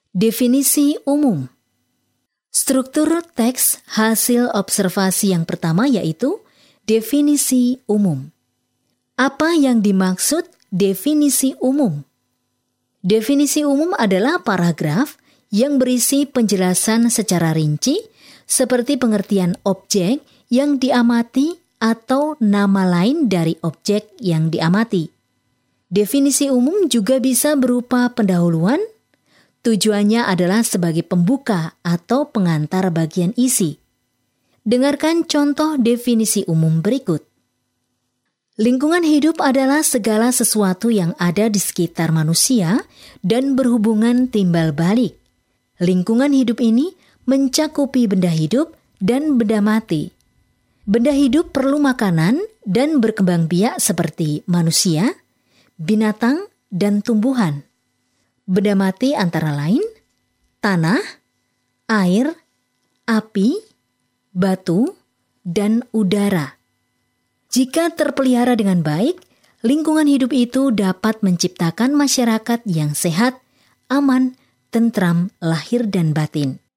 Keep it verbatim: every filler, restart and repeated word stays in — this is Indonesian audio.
Definisi umum. Struktur teks hasil observasi yang pertama yaitu definisi umum. Apa yang dimaksud definisi umum? Definisi umum adalah paragraf yang berisi penjelasan secara rinci seperti pengertian objek yang diamati atau nama lain dari objek yang diamati. Definisi umum juga bisa berupa pendahuluan. Tujuannya adalah sebagai pembuka atau pengantar bagian isi. Dengarkan contoh definisi umum berikut. Lingkungan hidup adalah segala sesuatu yang ada di sekitar manusia dan berhubungan timbal balik. Lingkungan hidup ini mencakupi benda hidup dan benda mati. Benda hidup perlu makanan dan berkembang biak seperti manusia, binatang, dan tumbuhan. Benda mati antara lain tanah, air, api, batu, dan udara. Jika terpelihara dengan baik, lingkungan hidup itu dapat menciptakan masyarakat yang sehat, aman, tentram, lahir dan batin.